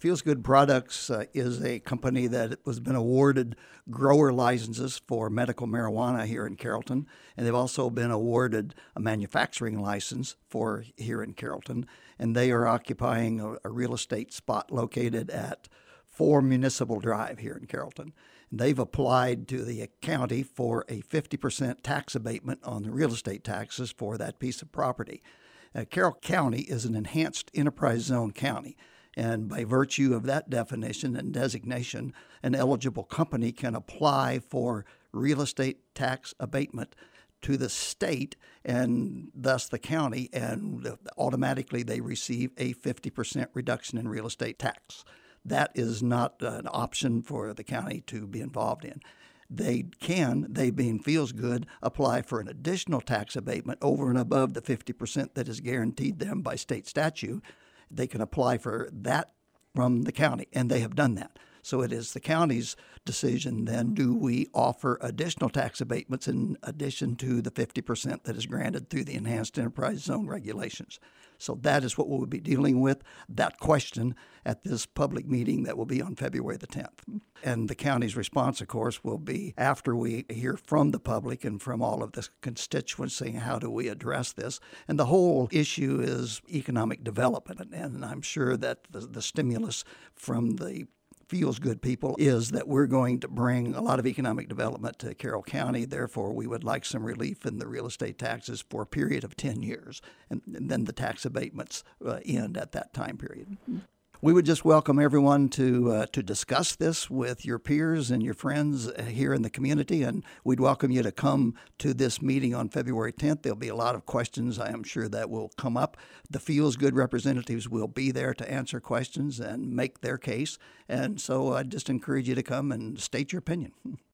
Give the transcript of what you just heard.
Feels Good Products is a company that has been awarded grower licenses for medical marijuana here in Carrollton, and they've also been awarded a manufacturing license for here in Carrollton, and they are occupying a real estate spot located at 4 Municipal Drive here in Carrollton. And they've applied to the county for a 50% tax abatement on the real estate taxes for that piece of property. Carroll County is an enhanced enterprise zone county. And by virtue of that definition and designation, an eligible company can apply for real estate tax abatement to the state and thus the county, and automatically they receive a 50% reduction in real estate tax. That is not an option for the county to be involved in. They being Feels Good, apply for an additional tax abatement over and above the 50% that is guaranteed them by state statute. They can apply for that from the county, and they have done that. So it is the county's decision then, do we offer additional tax abatements in addition to the 50% that is granted through the Enhanced Enterprise Zone regulations? So that is what we'll be dealing with, that question, at this public meeting that will be on February the 10th. And the county's response, of course, will be after we hear from the public and from all of the constituents saying how do we address this. And the whole issue is economic development. And I'm sure that the stimulus from the Feels Good people is that we're going to bring a lot of economic development to Carroll County. Therefore, we would like some relief in the real estate taxes for a period of 10 years. And then the tax abatements end at that time period. We would just welcome everyone to discuss this with your peers and your friends here in the community, and we'd welcome you to come to this meeting on February 10th. There'll be a lot of questions, I am sure, that will come up. The Feels Good representatives will be there to answer questions and make their case, and so I just encourage you to come and state your opinion.